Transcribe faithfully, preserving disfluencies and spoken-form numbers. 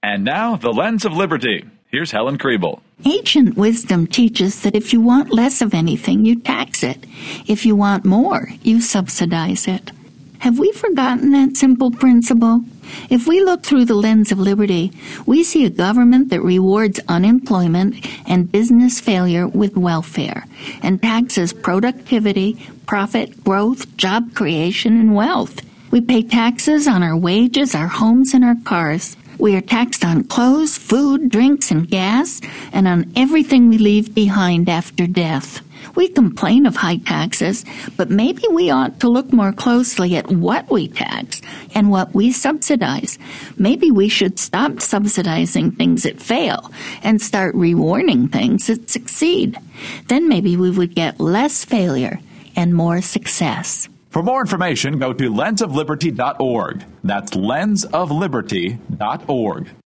And now, the Lens of Liberty. Here's Helen Kriebel. Ancient wisdom teaches that if you want less of anything, you tax it. If you want more, you subsidize it. Have we forgotten that simple principle? If we look through the lens of liberty, we see a government that rewards unemployment and business failure with welfare and taxes productivity, profit, growth, job creation, and wealth. We pay taxes on our wages, our homes, and our cars. We are taxed on clothes, food, drinks, and gas, and on everything we leave behind after death. We complain of high taxes, but maybe we ought to look more closely at what we tax and what we subsidize. Maybe we should stop subsidizing things that fail and start rewarding things that succeed. Then maybe we would get less failure and more success. For more information, go to lens of liberty dot org. That's lens of liberty dot org.